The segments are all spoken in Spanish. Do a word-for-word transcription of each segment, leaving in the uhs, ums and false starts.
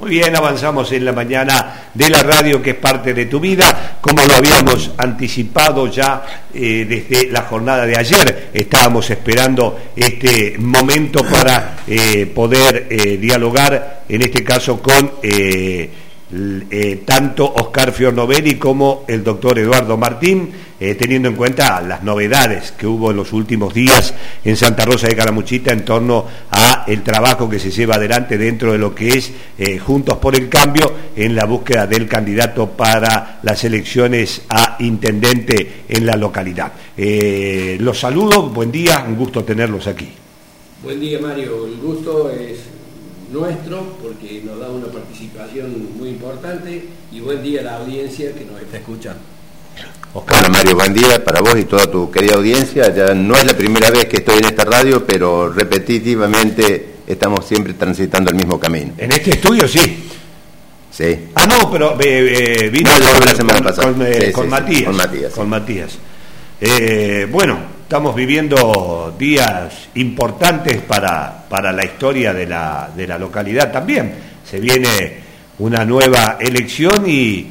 Muy bien, avanzamos en la mañana de la radio, que es parte de tu vida, como lo habíamos anticipado ya eh, desde la jornada de ayer. Estábamos esperando este momento para eh, poder eh, dialogar, en este caso con eh, eh, tanto Oscar Fiornovelli como el doctor Eduardo Martín, eh, teniendo en cuenta las novedades que hubo en los últimos días en Santa Rosa de Calamuchita en torno a el trabajo que se lleva adelante dentro de lo que es eh, Juntos por el Cambio en la búsqueda del candidato para las elecciones a intendente en la localidad. Eh, los saludo, buen día, un gusto tenerlos aquí. Buen día, Mario, el gusto es nuestro porque nos da una participación muy importante, y buen día a la audiencia que nos está escuchando. Oscar. Bueno, Mario, buen día para vos y toda tu querida audiencia. Ya no es la primera vez que estoy en esta radio, pero repetitivamente estamos siempre transitando el mismo camino. En este estudio sí. Sí. Ah, no, pero eh, vino no, con, la semana con, pasada. Con, eh, sí, con, sí, Matías, sí, con Matías. Con Matías. Eh, bueno, estamos viviendo días importantes para, para la historia de la, de la localidad también. Se viene una nueva elección y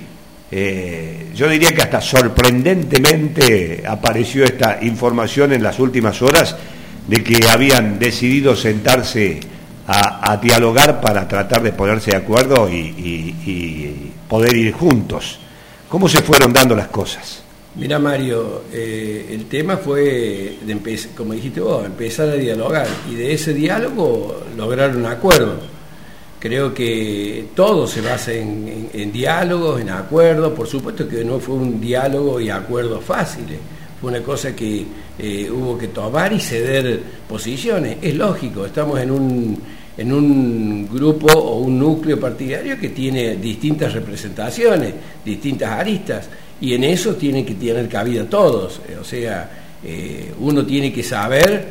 eh, yo diría que hasta sorprendentemente apareció esta información en las últimas horas de que habían decidido sentarse a, a dialogar para tratar de ponerse de acuerdo y, y, y poder ir juntos. ¿Cómo se fueron dando las cosas? Mira, Mario, eh, el tema fue, de empezar, como dijiste vos, empezar a dialogar, y de ese diálogo lograr un acuerdo. Creo que todo se basa en, en, en diálogos, en acuerdos. Por supuesto que no fue un diálogo y acuerdos fáciles, fue una cosa que eh, hubo que tomar y ceder posiciones. Es lógico, estamos en un, en un grupo o un núcleo partidario que tiene distintas representaciones, distintas aristas, y en eso tienen que tener cabida todos. O sea, eh, uno tiene que saber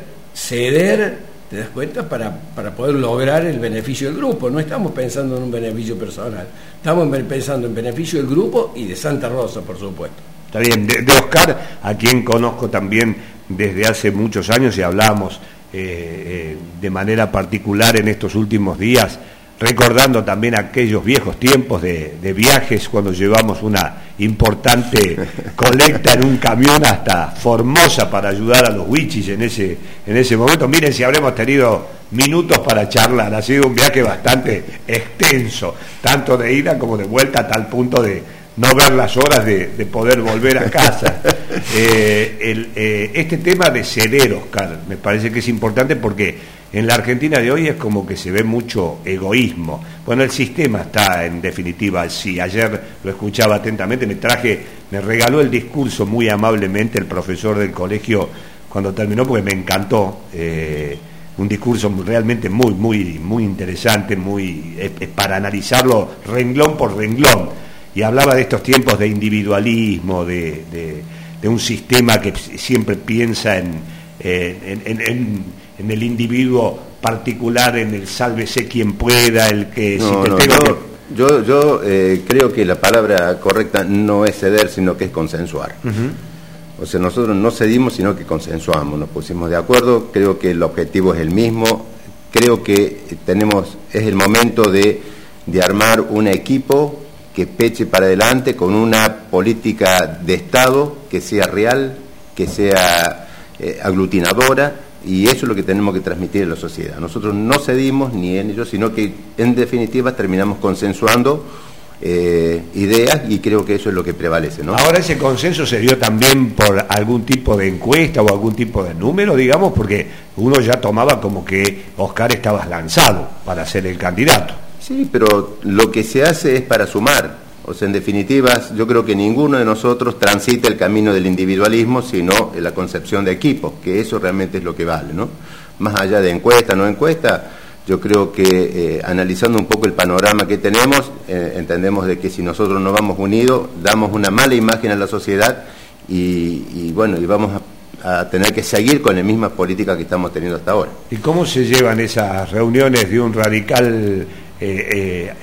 ceder, ¿te das cuenta?, para, para poder lograr el beneficio del grupo. No estamos pensando en un beneficio personal, estamos pensando en beneficio del grupo y de Santa Rosa, por supuesto. Está bien, de, de Oscar, a quien conozco también desde hace muchos años y hablamos eh, eh, de manera particular en estos últimos días, recordando también aquellos viejos tiempos de, de viajes cuando llevamos una importante colecta en un camión hasta Formosa para ayudar a los huichis en ese, en ese momento. Miren si habremos tenido minutos para charlar, ha sido un viaje bastante extenso, tanto de ida como de vuelta, a tal punto de no ver las horas de, de poder volver a casa. Eh, el, eh, este tema de ceder, Oscar, me parece que es importante porque en la Argentina de hoy es como que se ve mucho egoísmo. Bueno, el sistema está en definitiva así. Ayer lo escuchaba atentamente, me traje, me regaló el discurso muy amablemente el profesor del colegio cuando terminó, porque me encantó. Eh, un discurso realmente muy, muy, muy interesante, muy eh, para analizarlo renglón por renglón. Y hablaba de estos tiempos de individualismo, de, de, de un sistema que siempre piensa en, en, en, en, en el individuo particular, en el sálvese quien pueda, el que no, si te no, tengo yo, que... yo, yo eh, creo que la palabra correcta no es ceder, sino que es consensuar. Uh-huh. O sea, nosotros no cedimos, sino que consensuamos, nos pusimos de acuerdo. Creo que el objetivo es el mismo. Creo que tenemos, es el momento de, de armar un equipo que peche para adelante con una política de Estado que sea real, que sea eh, aglutinadora, y eso es lo que tenemos que transmitir a la sociedad. Nosotros no cedimos ni en ello, sino que en definitiva terminamos consensuando eh, ideas, y creo que eso es lo que prevalece, ¿no? Ahora, ese consenso se dio también por algún tipo de encuesta o algún tipo de número, digamos, porque uno ya tomaba como que Oscar estaba lanzado para ser el candidato. Sí, pero lo que se hace es para sumar. O sea, en definitiva, yo creo que ninguno de nosotros transita el camino del individualismo, sino la concepción de equipo, que eso realmente es lo que vale, ¿no? Más allá de encuesta, no encuesta, yo creo que eh, analizando un poco el panorama que tenemos, eh, entendemos de que si nosotros no vamos unidos, damos una mala imagen a la sociedad y, y bueno, y vamos a, a tener que seguir con la misma política que estamos teniendo hasta ahora. ¿Y cómo se llevan esas reuniones de un radical Eh, eh,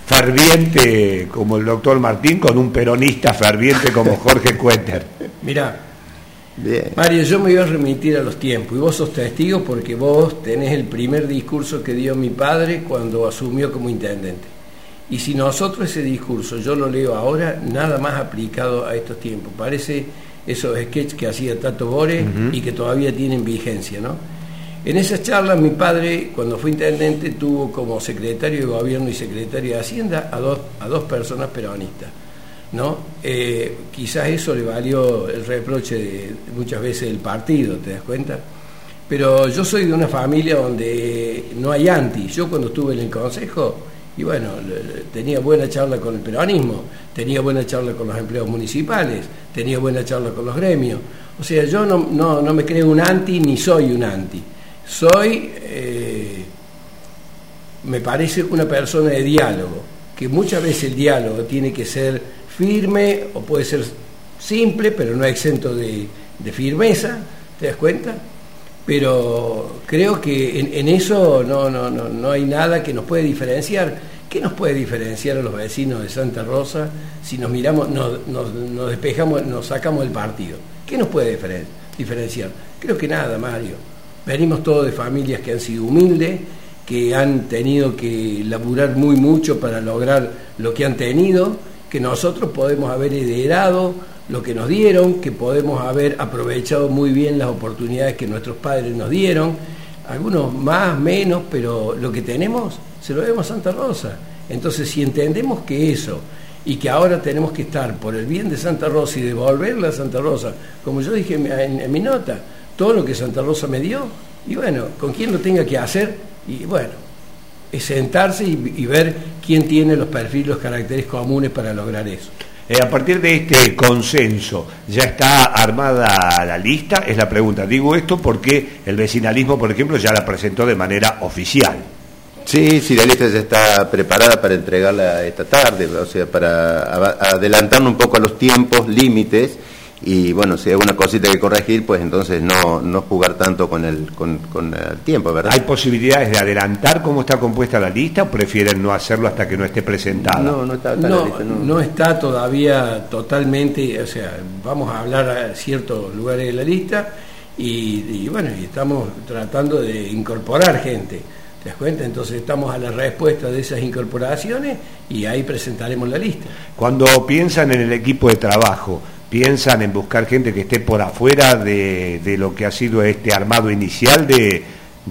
ferviente como el doctor Martín con un peronista ferviente como Jorge Cuéter? Mirá, bien. Mario, yo me voy a remitir a los tiempos, y vos sos testigo porque vos tenés el primer discurso que dio mi padre cuando asumió como intendente. Y si nosotros ese discurso, yo lo leo ahora, nada más aplicado a estos tiempos. Parece esos sketches que hacía Tato Bores uh-huh. y que todavía tienen vigencia, ¿no? En esas charlas mi padre, cuando fue intendente, tuvo como secretario de gobierno y secretario de Hacienda a dos, a dos personas peronistas, ¿no? Eh, quizás eso le valió el reproche de, muchas veces del partido, ¿te das cuenta? Pero yo soy de una familia donde no hay anti. Yo cuando estuve en el consejo, y bueno, tenía buena charla con el peronismo, tenía buena charla con los empleados municipales, tenía buena charla con los gremios. O sea, yo no, no, no me creo un anti ni soy un anti. Soy, eh, me parece, una persona de diálogo, que muchas veces el diálogo tiene que ser firme o puede ser simple, pero no exento de, de firmeza, ¿te das cuenta? Pero creo que en, en eso no, no, no, no hay nada que nos puede diferenciar. ¿Qué nos puede diferenciar a los vecinos de Santa Rosa si nos miramos, nos, nos, nos despejamos, nos sacamos del partido? ¿Qué nos puede diferen, diferenciar? Creo que nada, Mario. Venimos todos de familias que han sido humildes, que han tenido que laburar muy mucho para lograr lo que han tenido, que nosotros podemos haber heredado lo que nos dieron, que podemos haber aprovechado muy bien las oportunidades que nuestros padres nos dieron, algunos más, menos, pero lo que tenemos se lo debemos a Santa Rosa. Entonces, si entendemos que eso, y que ahora tenemos que estar por el bien de Santa Rosa y devolverle a Santa Rosa, como yo dije en, en, en mi nota, todo lo que Santa Rosa me dio, y bueno, con quién lo tenga que hacer, y bueno, es sentarse y, y ver quién tiene los perfiles, los caracteres comunes para lograr eso. Eh, a partir de este consenso, ¿ya está armada la lista? Es la pregunta. Digo esto porque el vecinalismo, por ejemplo, ya la presentó de manera oficial. Sí, sí, la lista ya está preparada para entregarla esta tarde, o sea, para adelantarnos un poco a los tiempos límites. Y bueno, si hay alguna cosita que corregir, pues entonces no, no jugar tanto con el, con, con el tiempo, ¿verdad? ¿Hay posibilidades de adelantar cómo está compuesta la lista o prefieren no hacerlo hasta que no esté presentada? No, no está, está no, la lista, no. no está todavía totalmente, o sea, vamos a hablar a ciertos lugares de la lista y, y bueno, y estamos tratando de incorporar gente, ¿te das cuenta? Entonces estamos a la respuesta de esas incorporaciones y ahí presentaremos la lista. Cuando piensan en el equipo de trabajo, ¿piensan en buscar gente que esté por afuera de, de lo que ha sido este armado inicial de,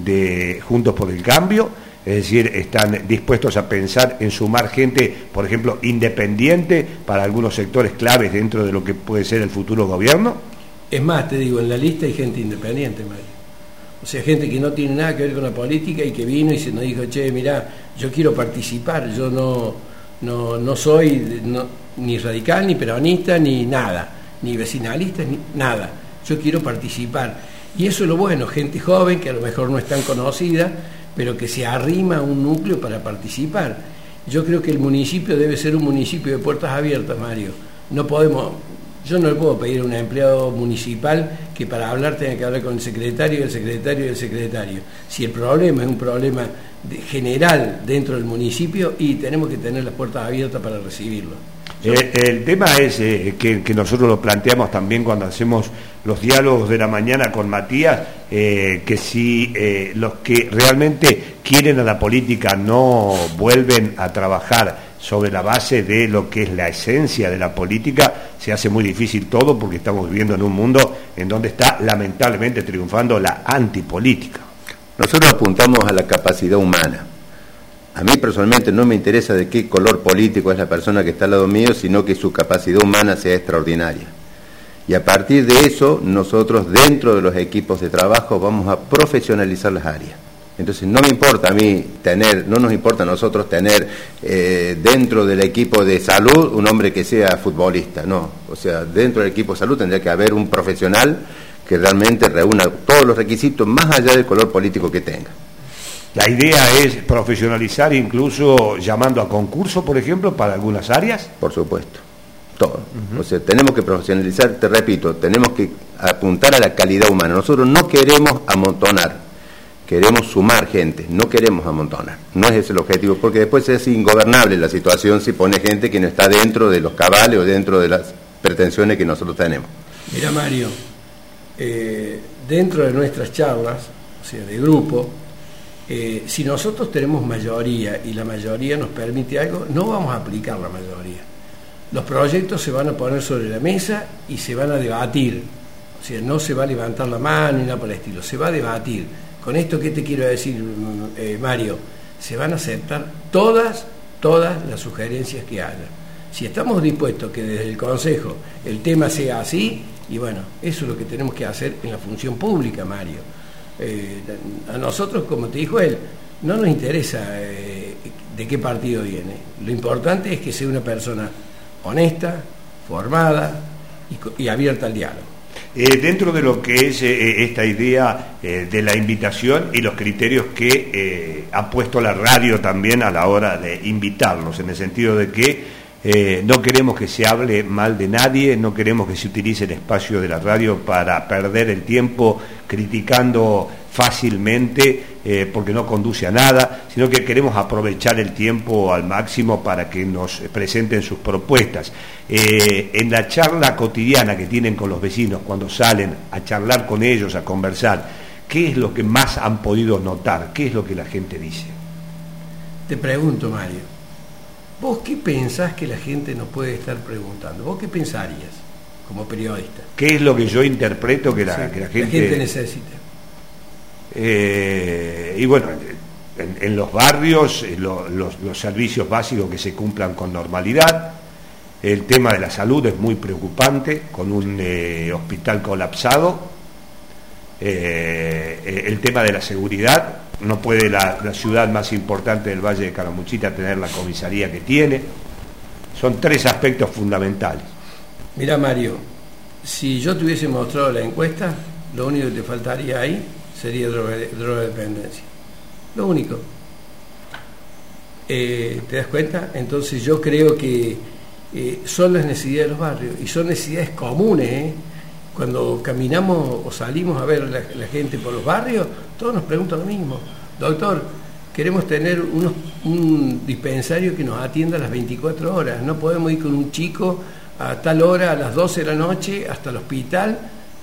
de Juntos por el Cambio? Es decir, ¿están dispuestos a pensar en sumar gente, por ejemplo, independiente para algunos sectores claves dentro de lo que puede ser el futuro gobierno? Es más, te digo, en la lista hay gente independiente, Mario. O sea, gente que no tiene nada que ver con la política y que vino y se nos dijo, che, mirá, yo quiero participar, yo no, no, no soy... No, ni radical, ni peronista, ni nada, ni vecinalista, ni nada. Yo quiero participar. Y eso es lo bueno, gente joven que a lo mejor no es tan conocida, pero que se arrima a un núcleo para participar. Yo creo que el municipio debe ser un municipio de puertas abiertas, Mario. No podemos, yo no le puedo pedir a un empleado municipal que para hablar tenga que hablar con el secretario, el secretario y el secretario. Si el problema es un problema de, general dentro del municipio, y tenemos que tener las puertas abiertas para recibirlo. Eh, el tema es eh, que, que nosotros lo planteamos también cuando hacemos los diálogos de la mañana con Matías, eh, que si eh, los que realmente quieren a la política no vuelven a trabajar sobre la base de lo que es la esencia de la política, se hace muy difícil todo, porque estamos viviendo en un mundo en donde está lamentablemente triunfando la antipolítica. Nosotros apuntamos a la capacidad humana. A mí personalmente no me interesa de qué color político es la persona que está al lado mío, sino que su capacidad humana sea extraordinaria. Y a partir de eso, nosotros dentro de los equipos de trabajo vamos a profesionalizar las áreas. Entonces no me importa a mí tener, no nos importa a nosotros tener eh, dentro del equipo de salud un hombre que sea futbolista, no. O sea, dentro del equipo de salud tendría que haber un profesional que realmente reúna todos los requisitos más allá del color político que tenga. La idea es profesionalizar, incluso llamando a concurso, por ejemplo, para algunas áreas. Por supuesto, todo. Uh-huh. O sea, tenemos que profesionalizar, te repito, tenemos que apuntar a la calidad humana. Nosotros no queremos amontonar, queremos sumar gente, no queremos amontonar. No es ese el objetivo, porque después es ingobernable la situación si pone gente que no está dentro de los cabales o dentro de las pretensiones que nosotros tenemos. Mira, Mario, eh, dentro de nuestras charlas, o sea, de grupo, Eh, si nosotros tenemos mayoría y la mayoría nos permite algo, no vamos a aplicar la mayoría. Los proyectos se van a poner sobre la mesa y se van a debatir. O sea, no se va a levantar la mano ni nada por el estilo, se va a debatir. Con esto, ¿qué te quiero decir, eh, Mario? Se van a aceptar todas, todas las sugerencias que haya. Si estamos dispuestos que desde el Consejo el tema sea así, y bueno, eso es lo que tenemos que hacer en la función pública, Mario. Eh, a nosotros, como te dijo él, no nos interesa eh, de qué partido viene. Lo importante es que sea una persona honesta, formada y, y abierta al diálogo. Eh, dentro de lo que es eh, esta idea eh, de la invitación y los criterios que eh, ha puesto la radio también a la hora de invitarlos, en el sentido de que eh, no queremos que se hable mal de nadie, no queremos que se utilice el espacio de la radio para perder el tiempo criticando fácilmente eh, porque no conduce a nada, sino que queremos aprovechar el tiempo al máximo para que nos presenten sus propuestas. Eh, en la charla cotidiana que tienen con los vecinos, cuando salen a charlar con ellos, a conversar, ¿qué es lo que más han podido notar? ¿Qué es lo que la gente dice? Te pregunto, Mario, ¿vos qué pensás que la gente nos puede estar preguntando? ¿Vos qué pensarías como periodista? ¿Qué es lo que yo interpreto que la, sí, que la, gente, la gente necesita? Eh, y bueno, en, en los barrios, lo, los, los servicios básicos que se cumplan con normalidad. El tema de la salud es muy preocupante, con un eh, hospital colapsado. Eh, el tema de la seguridad, no puede la, la ciudad más importante del Valle de Calamuchita tener la comisaría que tiene. Son tres aspectos fundamentales. Mira, Mario, si yo te hubiese mostrado la encuesta, lo único que te faltaría ahí sería droga, drogodependencia. Lo único. Eh, ¿Te das cuenta? Entonces yo creo que eh, son las necesidades de los barrios y son necesidades comunes. ¿eh? Cuando caminamos o salimos a ver la, la gente por los barrios, todos nos preguntan lo mismo. Doctor, queremos tener unos, un dispensario que nos atienda a las veinticuatro horas. No podemos ir con un chico a tal hora, a las doce de la noche, hasta el hospital,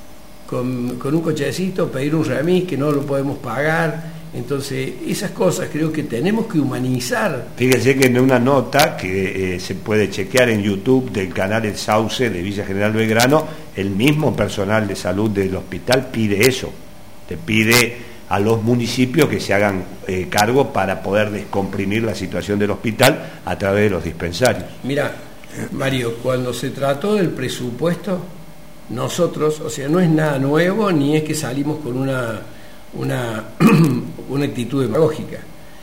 con, con un cochecito, pedir un remis que no lo podemos pagar. Entonces, esas cosas creo que tenemos que humanizar. Fíjense que en una nota que eh, se puede chequear en YouTube del canal El Sauce de Villa General Belgrano, el mismo personal de salud del hospital pide eso, te pide a los municipios que se hagan eh, cargo para poder descomprimir la situación del hospital a través de los dispensarios. Mira, Mario, cuando se trató del presupuesto, nosotros, o sea, no es nada nuevo, ni es que salimos con una... una una actitud demagógica.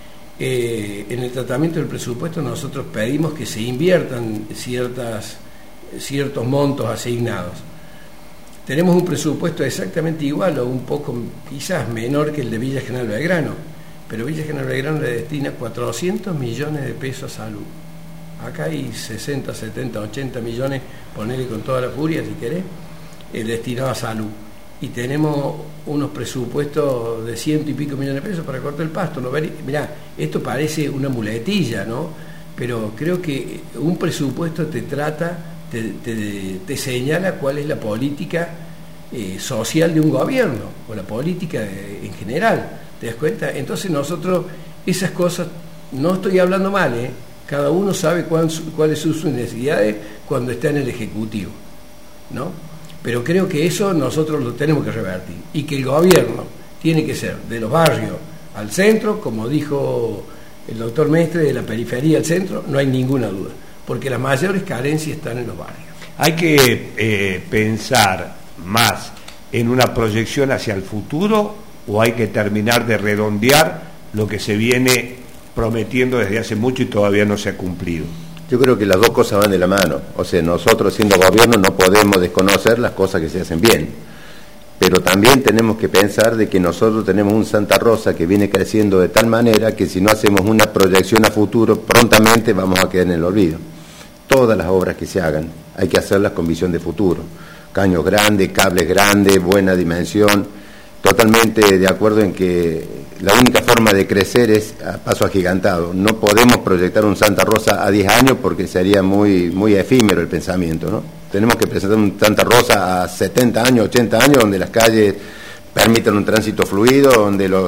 Eh, en el tratamiento del presupuesto nosotros pedimos que se inviertan ciertas, ciertos montos asignados. Tenemos un presupuesto exactamente igual o un poco quizás menor que el de Villa General Belgrano, pero Villa General Belgrano le destina cuatrocientos millones de pesos a salud. Acá hay sesenta, setenta, ochenta millones, ponele con toda la furia si querés, eh, destinados a salud. Y tenemos unos presupuestos de ciento y pico millones de pesos para cortar el pasto. ¿no? Mirá, esto parece una muletilla, ¿no? Pero creo que un presupuesto te trata, te, te, te señala cuál es la política eh, social de un gobierno, o la política de, en general. ¿Te das cuenta? Entonces nosotros, esas cosas, no estoy hablando mal, ¿eh? Cada uno sabe cuál, cuáles son sus necesidades cuando está en el Ejecutivo, ¿no? Pero creo que eso nosotros lo tenemos que revertir y que el gobierno tiene que ser de los barrios al centro, como dijo el doctor Mestre, de la periferia al centro, no hay ninguna duda, porque las mayores carencias están en los barrios. Hay que eh, pensar más en una proyección hacia el futuro o hay que terminar de redondear lo que se viene prometiendo desde hace mucho y todavía no se ha cumplido. Yo creo que las dos cosas van de la mano. O sea, nosotros siendo gobierno no podemos desconocer las cosas que se hacen bien. Pero también tenemos que pensar de que nosotros tenemos un Santa Rosa que viene creciendo de tal manera que si no hacemos una proyección a futuro, prontamente vamos a quedar en el olvido. Todas las obras que se hagan hay que hacerlas con visión de futuro. Caños grandes, cables grandes, buena dimensión. Totalmente de acuerdo en que la única forma de crecer es a paso agigantado. No podemos proyectar un Santa Rosa a diez años porque sería muy, muy efímero el pensamiento, ¿no? Tenemos que presentar un Santa Rosa a setenta años, ochenta años, donde las calles permitan un tránsito fluido, donde los,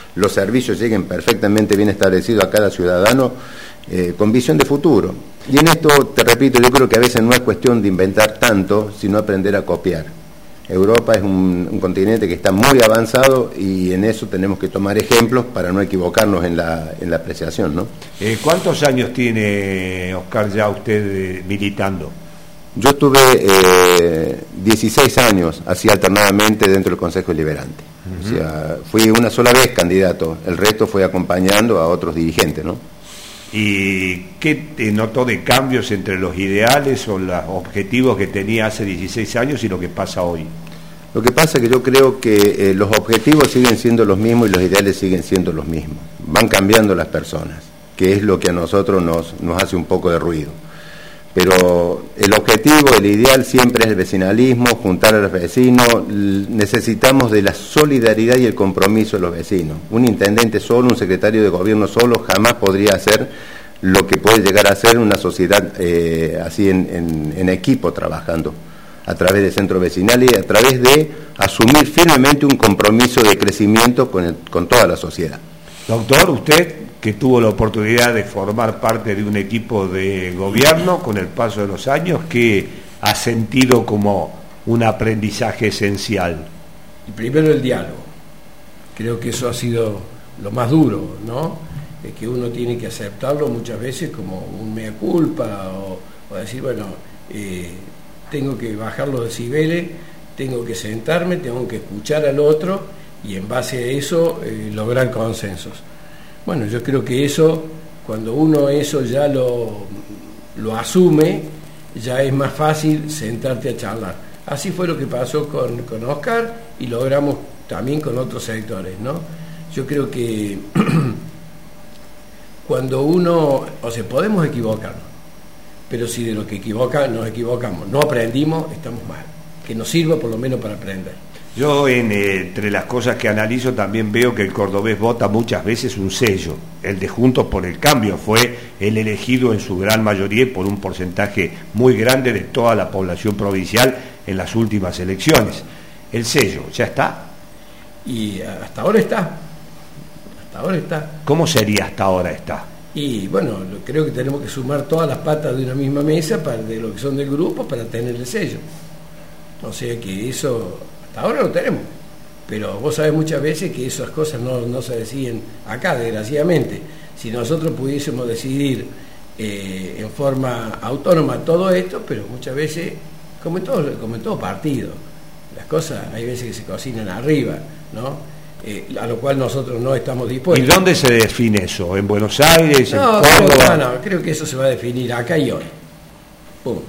los servicios lleguen perfectamente bien establecidos a cada ciudadano, eh, con visión de futuro. Y en esto, te repito, yo creo que a veces no es cuestión de inventar tanto, sino aprender a copiar. Europa es un, un continente que está muy avanzado y en eso tenemos que tomar ejemplos para no equivocarnos en la, en la apreciación, ¿no? Eh, ¿Cuántos años tiene, Oscar, ya usted eh, militando? Yo tuve eh, dieciséis años, así alternadamente dentro del Consejo Deliberante. Uh-huh. O sea, fui una sola vez candidato, el resto fue acompañando a otros dirigentes, ¿no? ¿Y qué te notó de cambios entre los ideales o los objetivos que tenía hace dieciséis años y lo que pasa hoy? Lo que pasa es que yo creo que eh, los objetivos siguen siendo los mismos y los ideales siguen siendo los mismos. Van cambiando las personas, que es lo que a nosotros nos, nos hace un poco de ruido. Pero el objetivo, el ideal siempre es el vecinalismo, juntar a los vecinos. Necesitamos de la solidaridad y el compromiso de los vecinos. Un intendente solo, un secretario de gobierno solo jamás podría hacer lo que puede llegar a ser una sociedad eh, así en, en, en equipo trabajando, a través de centros vecinales y a través de asumir firmemente un compromiso de crecimiento con, el, con toda la sociedad. Doctor, usted que tuvo la oportunidad de formar parte de un equipo de gobierno con el paso de los años, ¿qué ha sentido como un aprendizaje esencial? Primero el diálogo. Creo que eso ha sido lo más duro, ¿no? Es que uno tiene que aceptarlo muchas veces como un mea culpa o, o decir, bueno, eh, tengo que bajar los decibeles, tengo que sentarme, tengo que escuchar al otro y en base a eso eh, lograr consensos. Bueno, yo creo que eso, cuando uno eso ya lo, lo asume, ya es más fácil sentarte a charlar. Así fue lo que pasó con, con Oscar y logramos también con otros sectores, ¿no? Yo creo que cuando uno, o sea, podemos equivocarnos, pero si de lo que equivoca, nos equivocamos, no aprendimos, estamos mal. Que nos sirva por lo menos para aprender. Yo en, eh, entre las cosas que analizo también veo que el cordobés vota muchas veces un sello. El de Juntos por el Cambio fue el elegido en su gran mayoría y por un porcentaje muy grande de toda la población provincial en las últimas elecciones. ¿El sello ya está? Y hasta ahora está. Hasta ahora está. ¿Cómo sería hasta ahora está? Y bueno, creo que tenemos que sumar todas las patas de una misma mesa para, de lo que son del grupo para tener el sello. O sea que eso... Hasta ahora lo tenemos, pero vos sabés muchas veces que esas cosas no, no se deciden acá, desgraciadamente. Si nosotros pudiésemos decidir eh, en forma autónoma todo esto, pero muchas veces, como en, todo, como en todo partido, las cosas hay veces que se cocinan arriba, ¿no? Eh, a lo cual nosotros no estamos dispuestos. ¿Y dónde se define eso? ¿En Buenos Aires? No, ¿En Córdoba? Creo, no, no, creo que eso se va a definir acá y hoy. Punto.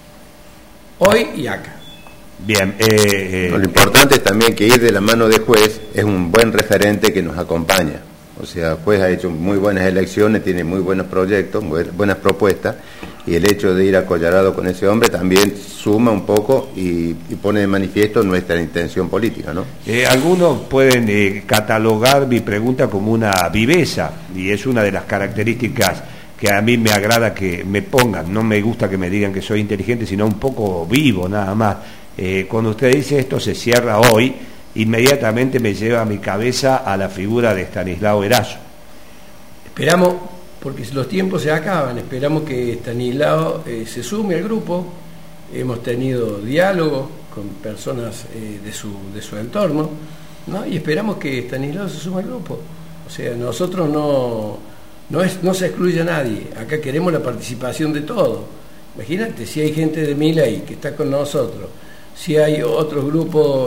Hoy y acá. Bien, eh, eh, Lo importante es también que ir de la mano de juez es un buen referente que nos acompaña. O sea, juez ha hecho muy buenas elecciones, tiene muy buenos proyectos, muy buenas propuestas, y el hecho de ir acollarado con ese hombre también suma un poco y, y pone de manifiesto nuestra intención política, ¿no? Eh, algunos pueden eh, catalogar mi pregunta como una viveza, y es una de las características que a mí me agrada que me pongan. No me gusta que me digan que soy inteligente, sino un poco vivo, nada más. Eh, cuando usted dice esto se cierra hoy, inmediatamente me lleva a mi cabeza a la figura de Estanislao Erazo. Esperamos, porque los tiempos se acaban, esperamos que Estanislao eh, se sume al grupo. Hemos tenido diálogo con personas eh, de, su, de su entorno, ¿no? Y esperamos que Estanislao se sume al grupo. O sea, nosotros no, no, es, no se excluye a nadie, acá queremos la participación de todos. Imagínate, si hay gente de Milei que está con nosotros, si hay otros grupos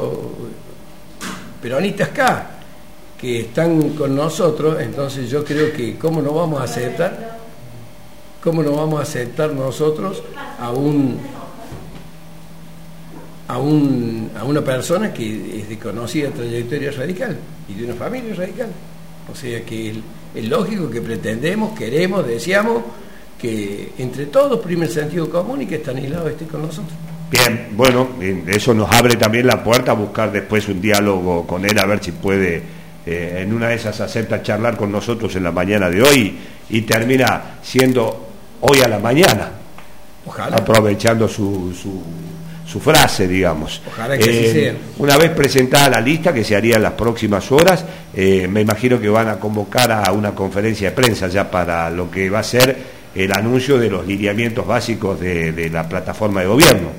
peronistas acá que están con nosotros, entonces yo creo que cómo no vamos a aceptar, cómo no vamos a aceptar nosotros a un a un a una persona que es de conocida trayectoria radical y de una familia radical. O sea que es, es lógico que pretendemos, queremos, deseamos que entre todos prime el sentido común y que Estanislao esté con nosotros. Bien, bueno, eso nos abre también la puerta a buscar después un diálogo con él, a ver si puede, eh, en una de esas acepta charlar con nosotros en la mañana de hoy y termina siendo hoy a la mañana. Ojalá. Aprovechando su, su, su frase, digamos. Ojalá que así sea. Una vez presentada la lista, que se haría en las próximas horas, eh, me imagino que van a convocar a una conferencia de prensa ya para lo que va a ser el anuncio de los lineamientos básicos de, de la plataforma de gobierno.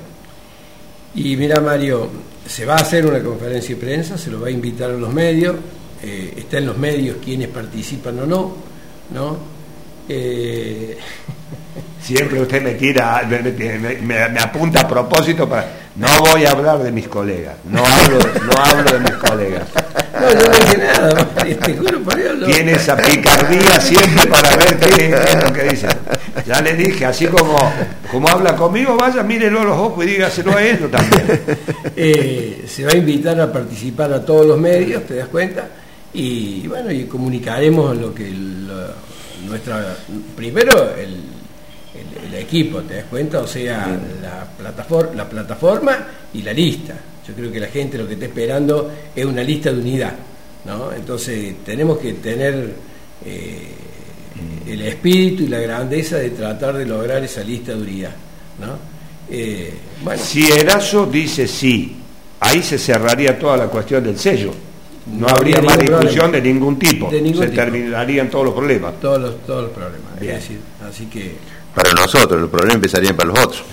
Y mira, Mario, se va a hacer una conferencia de prensa, se lo va a invitar a los medios, eh, está en los medios quienes participan o no, ¿no? Eh... Siempre usted me tira, me, me, me, me apunta a propósito para... No voy a hablar de mis colegas, no hablo, no hablo de mis colegas. No, yo no dije nada, te juro por Dios. No. Tiene esa picardía siempre para ver qué, qué es lo que dice. Ya le dije, así como, como habla conmigo, vaya, mírelo a los ojos y dígaselo a ellos también. Eh, se va a invitar a participar a todos los medios, ¿te das cuenta? Y bueno, y comunicaremos lo que lo, nuestra... Primero, el... El, el equipo, ¿te das cuenta? O sea, la plataforma, la plataforma y la lista. Yo creo que la gente lo que está esperando es una lista de unidad, ¿no? Entonces tenemos que tener eh, el espíritu y la grandeza de tratar de lograr esa lista de unidad, ¿no? Eh, bueno. Si Erazo dice sí, ahí se cerraría toda la cuestión del sello. No, no habría, habría más discusión problema. de ningún tipo. De ningún se tipo. terminarían todos los problemas. Todos los, todos los problemas. Es decir, así que... Para nosotros, los problemas empezarían para los otros.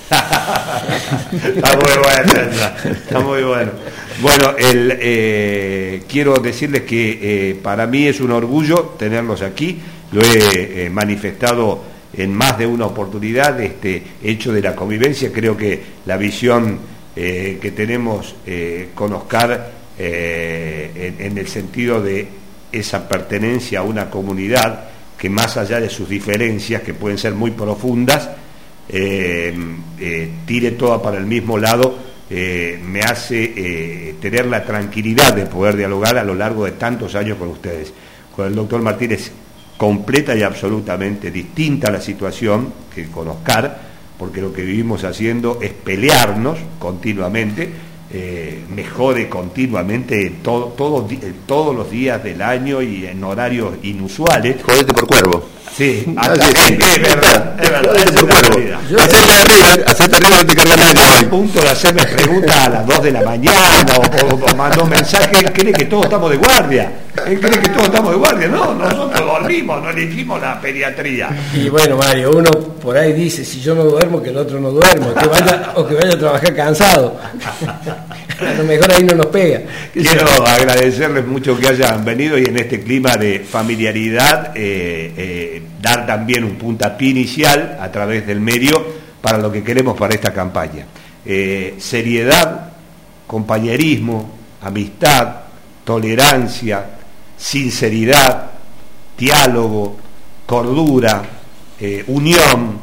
Está muy bueno, está muy bueno. Bueno, el, eh, quiero decirles que eh, para mí es un orgullo tenerlos aquí. Lo he eh, manifestado en más de una oportunidad, este hecho de la convivencia. Creo que la visión eh, que tenemos eh, con Oscar eh, en, en el sentido de esa pertenencia a una comunidad que más allá de sus diferencias, que pueden ser muy profundas, eh, eh, tire toda para el mismo lado, eh, me hace eh, tener la tranquilidad de poder dialogar a lo largo de tantos años con ustedes. Con el doctor Martínez, completa y absolutamente distinta la situación que con Oscar, porque lo que vivimos haciendo es pelearnos continuamente. Eh, me jode continuamente todo, todo, todos los días del año y en horarios inusuales. Jodete por cuervo. Sí, hasta sí, sí, es verdad, es verdad, es por cuervo. Hacete arriba, hacete arriba, no te cargas nada. A punto de hacerme preguntas a las dos de la mañana o, o, o mandó mensaje, él cree que todos estamos de guardia. Él cree que todos estamos de guardia. No, nosotros dormimos, no elegimos la pediatría. Y bueno, Mario, uno por ahí dice, si yo no duermo, que el otro no duerma, que vaya, o que vaya a trabajar cansado. A lo mejor ahí no nos pega. Quiero agradecerles mucho que hayan venido y en este clima de familiaridad eh, eh, dar también un puntapié inicial a través del medio para lo que queremos para esta campaña. Eh, seriedad, compañerismo, amistad, tolerancia, sinceridad, diálogo, cordura, eh, unión,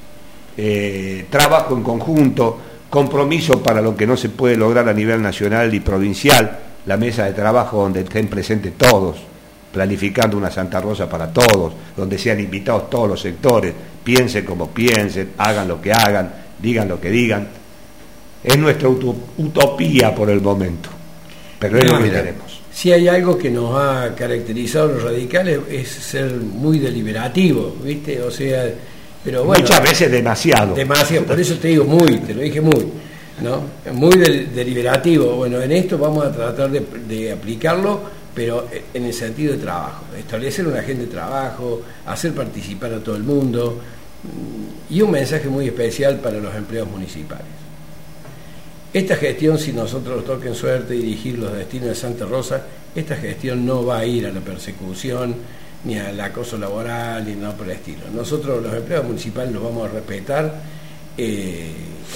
eh, trabajo en conjunto, compromiso para lo que no se puede lograr a nivel nacional y provincial, la mesa de trabajo donde estén presentes todos, planificando una Santa Rosa para todos, donde sean invitados todos los sectores, piensen como piensen, hagan lo que hagan, digan lo que digan. Es nuestra utopía por el momento, pero es lo que queremos. Si hay algo que nos ha caracterizado a los radicales es ser muy deliberativos, ¿viste? O sea, pero bueno, muchas veces demasiado. Demasiado, por eso te digo muy, te lo dije muy, ¿no? Muy del, deliberativo. Bueno, en esto vamos a tratar de, de aplicarlo, pero en el sentido de trabajo, establecer una agenda de trabajo, hacer participar a todo el mundo y un mensaje muy especial para los empleados municipales. Esta gestión, si nosotros nos toquen suerte dirigir los destinos de Santa Rosa, esta gestión no va a ir a la persecución, ni al acoso laboral, ni nada por el estilo. Nosotros, los empleados municipales, los vamos a respetar. Eh,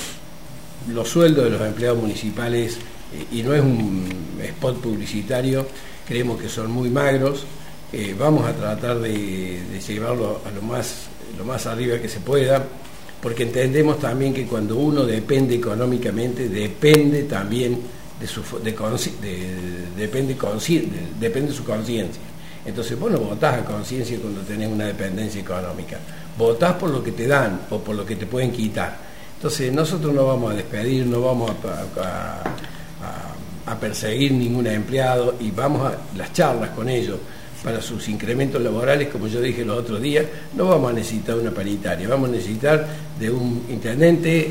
los sueldos de los empleados municipales, eh, y no es un spot publicitario, creemos que son muy magros. Eh, vamos a tratar de, de llevarlo a lo más, lo más arriba que se pueda, porque entendemos también que cuando uno depende económicamente, depende también de su de, de, depende, de, depende de su conciencia. Entonces vos no votás a conciencia cuando tenés una dependencia económica, votás por lo que te dan o por lo que te pueden quitar. Entonces nosotros no vamos a despedir, no vamos a, a, a, a perseguir ningún empleado y vamos a las charlas con ellos para sus incrementos laborales, como yo dije los otros días. No vamos a necesitar una paritaria, vamos a necesitar de un intendente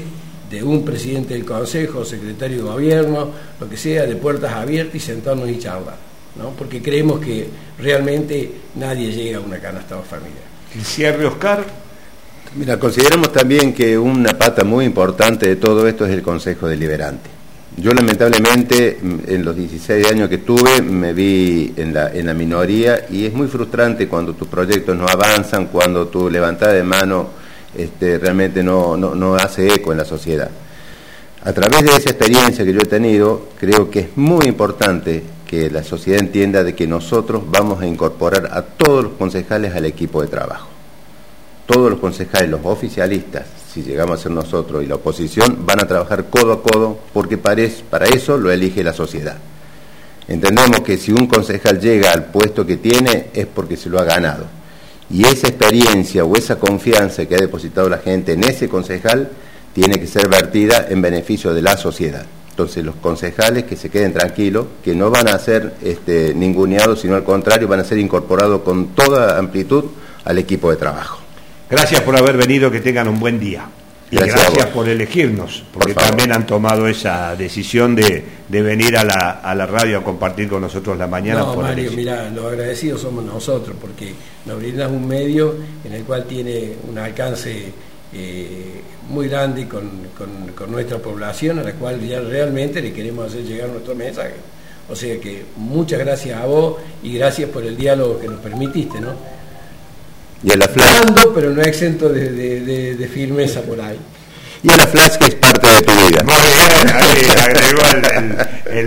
de un presidente del consejo, secretario de gobierno, lo que sea, de puertas abiertas y sentarnos y charlar, ¿no? Porque creemos que realmente nadie llega a una canasta familiar. ¿El cierre, Oscar? Mira, consideramos también que una pata muy importante de todo esto es el Consejo Deliberante. Yo lamentablemente en los dieciséis años que tuve me vi en la, en la minoría, y es muy frustrante cuando tus proyectos no avanzan, cuando tu levantada de mano este, realmente no, no, no hace eco en la sociedad. A través de esa experiencia que yo he tenido, creo que es muy importante que la sociedad entienda de que nosotros vamos a incorporar a todos los concejales al equipo de trabajo. Todos los concejales, los oficialistas, si llegamos a ser nosotros y la oposición, van a trabajar codo a codo, porque para eso lo elige la sociedad. Entendemos que si un concejal llega al puesto que tiene es porque se lo ha ganado, y esa experiencia o esa confianza que ha depositado la gente en ese concejal tiene que ser vertida en beneficio de la sociedad. Entonces los concejales que se queden tranquilos, que no van a ser este, ninguneados, sino al contrario, van a ser incorporados con toda amplitud al equipo de trabajo. Gracias por haber venido, que tengan un buen día. Y gracias, gracias por elegirnos, porque por también han tomado esa decisión de, de venir a la, a la radio a compartir con nosotros la mañana. No, por Mario, mira, los agradecidos somos nosotros, porque nos brindas un medio en el cual tiene un alcance eh, muy grande con, con, con nuestra población, a la cual ya realmente le queremos hacer llegar nuestro mensaje. O sea que muchas gracias a vos y gracias por el diálogo que nos permitiste, ¿no? Y a la flash, Dando, pero no exento de, de, de, de firmeza por ahí. Y a la flash, que es parte de tu vida. Muy bien, ahí agregó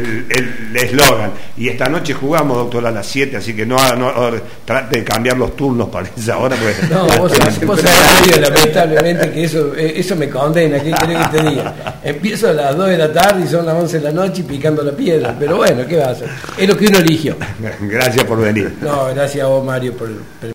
el eslogan. Y esta noche jugamos, doctor, a las siete, así que no, no trate de cambiar los turnos para esa hora. Porque no, vos sabés, lamentablemente, que eso eso me condena. ¿Qué querés que te diga? Empiezo a las dos de la tarde y son las once de la noche y picando la piedra. Pero bueno, ¿qué va a hacer? Es lo que uno eligió. Gracias por venir. No, gracias a vos, Mario, por...